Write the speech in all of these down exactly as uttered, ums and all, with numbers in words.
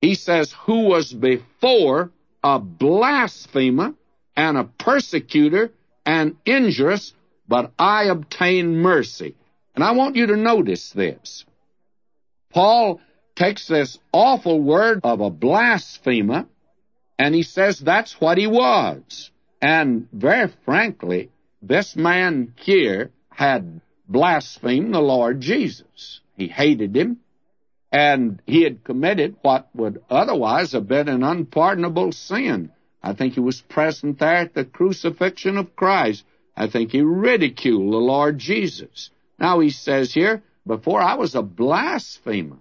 He says, who was before a blasphemer and a persecutor and injurious, but I obtained mercy. And I want you to notice this. Paul takes this awful word of a blasphemer, and he says that's what he was. And very frankly, this man here had blasphemed the Lord Jesus. He hated him, and he had committed what would otherwise have been an unpardonable sin. I think he was present there at the crucifixion of Christ. I think he ridiculed the Lord Jesus. Now he says here, before I was a blasphemer,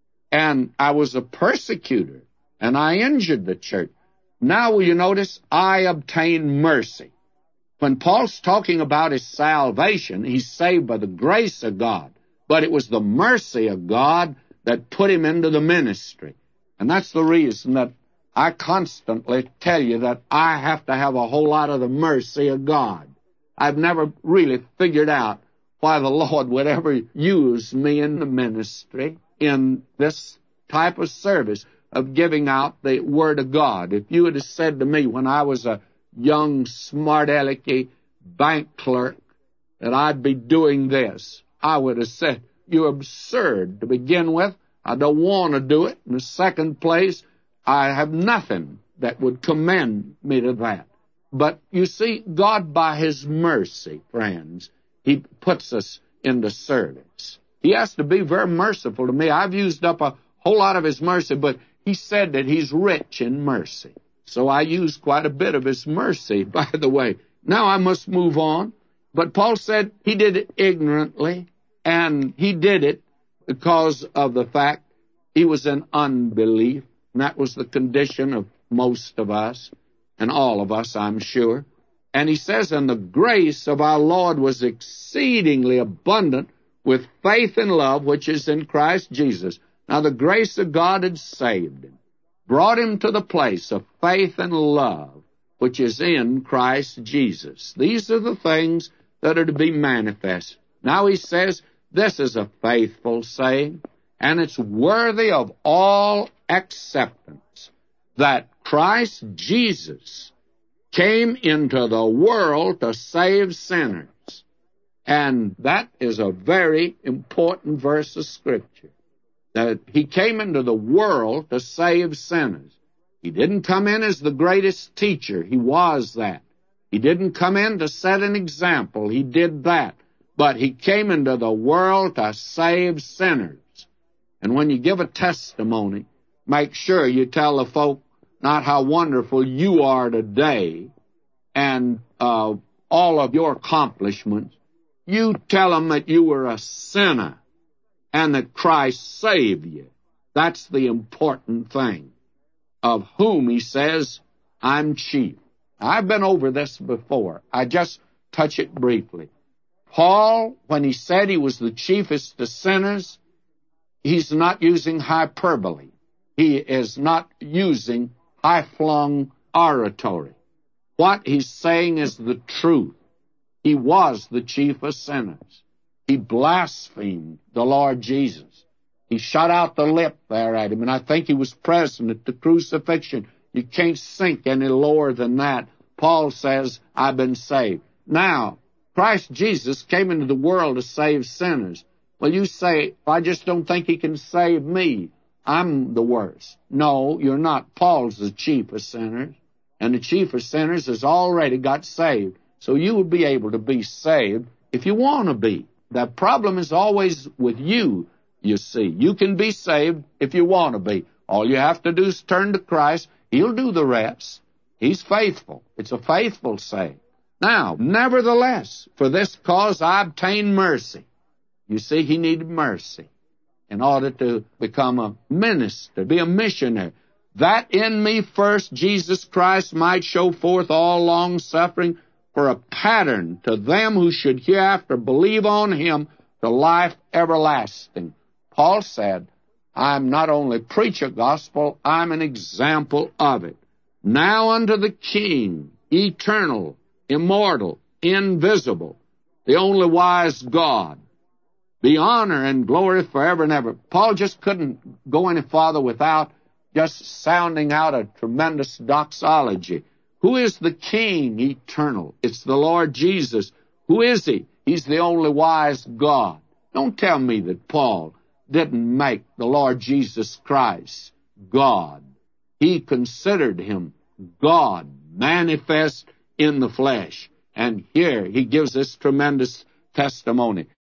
and I was a persecutor, and I injured the church. Now will you notice, I obtained mercy. When Paul's talking about his salvation, he's saved by the grace of God, but it was the mercy of God that put him into the ministry. And that's the reason that I constantly tell you that I have to have a whole lot of the mercy of God. I've never really figured out why the Lord would ever use me in the ministry in this type of service of giving out the Word of God. If you had said to me when I was a young, smart-alecky bank clerk that I'd be doing this, I would have said, you're absurd to begin with. I don't want to do it. In the second place, I have nothing that would commend me to that. But you see, God, by His mercy, friends, He puts us into service. He has to be very merciful to me. I've used up a whole lot of His mercy, but He said that He's rich in mercy. So I used quite a bit of His mercy, by the way. Now I must move on. But Paul said he did it ignorantly, and he did it because of the fact he was in unbelief. And that was the condition of most of us, and all of us, I'm sure. And he says, and the grace of our Lord was exceedingly abundant with faith and love, which is in Christ Jesus. Now the grace of God had saved him, brought him to the place of faith and love, which is in Christ Jesus. These are the things that are to be manifest. Now he says, this is a faithful saying, and it's worthy of all acceptance, that Christ Jesus came into the world to save sinners. And that is a very important verse of Scripture, that He came into the world to save sinners. He didn't come in as the greatest teacher. He was that. He didn't come in to set an example. He did that. But He came into the world to save sinners. And when you give a testimony, make sure you tell the folk not how wonderful you are today and uh, all of your accomplishments. You tell them that you were a sinner and that Christ saved you. That's the important thing. Of whom He says, I'm chief. I've been over this before. I just touch it briefly. Paul, when he said he was the chiefest of sinners, he's not using hyperbole. He is not using high-flung oratory. What he's saying is the truth. He was the chief of sinners. He blasphemed the Lord Jesus. He shut out the lip there at him, and I think he was present at the crucifixion. You can't sink any lower than that. Paul says, I've been saved. Now, Christ Jesus came into the world to save sinners. Well, you say, I just don't think He can save me. I'm the worst. No, you're not. Paul's the chief of sinners, and the chief of sinners has already got saved. So you will be able to be saved if you want to be. The problem is always with you, you see. You can be saved if you want to be. All you have to do is turn to Christ. He'll do the rest. He's faithful. It's a faithful saying. Now, nevertheless, for this cause I obtained mercy. You see, he needed mercy in order to become a minister, be a missionary. That in me first Jesus Christ might show forth all long-suffering for a pattern to them who should hereafter believe on Him to life everlasting. Paul said, I'm not only preach a gospel, I'm an example of it. Now unto the King, eternal, immortal, invisible, the only wise God, be honor and glory forever and ever. Paul just couldn't go any farther without just sounding out a tremendous doxology. Who is the King eternal? It's the Lord Jesus. Who is He? He's the only wise God. Don't tell me that Paul didn't make the Lord Jesus Christ God. He considered Him God, manifest in the flesh. And here he gives this tremendous testimony.